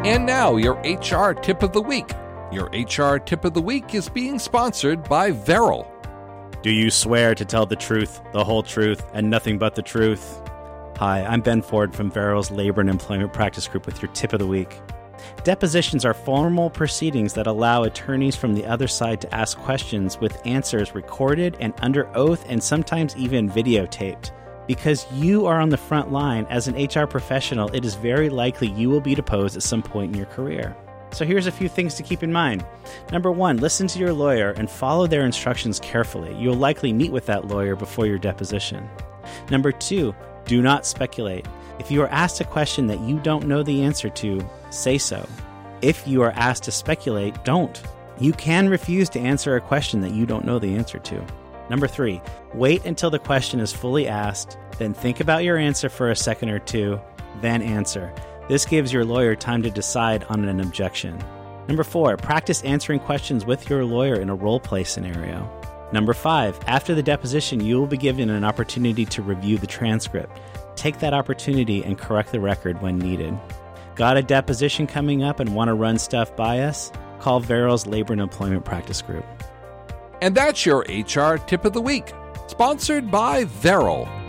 And now, your HR Tip of the Week. Your HR Tip of the Week is being sponsored by Veril. Do you swear to tell the truth, the whole truth, and nothing but the truth? Hi, I'm Ben Ford from Veril's Labor and Employment Practice Group with your Tip of the Week. Depositions are formal proceedings that allow attorneys from the other side to ask questions with answers recorded and under oath and sometimes even videotaped. Because you are on the front line as an HR professional, it is very likely you will be deposed at some point in your career. So here's a few things to keep in mind. Number one, listen to your lawyer and follow their instructions carefully. You'll likely meet with that lawyer before your deposition. Number two, do not speculate. If you are asked a question that you don't know the answer to, say so. If you are asked to speculate, don't. You can refuse to answer a question that you don't know the answer to. Number three, wait until the question is fully asked, then think about your answer for a second or two, then answer. This gives your lawyer time to decide on an objection. Number four, practice answering questions with your lawyer in a role-play scenario. Number five, after the deposition, you will be given an opportunity to review the transcript. Take that opportunity and correct the record when needed. Got a deposition coming up and want to run stuff by us? Call Veril's Labor and Employment Practice Group. And that's your HR Tip of the Week, sponsored by Veril.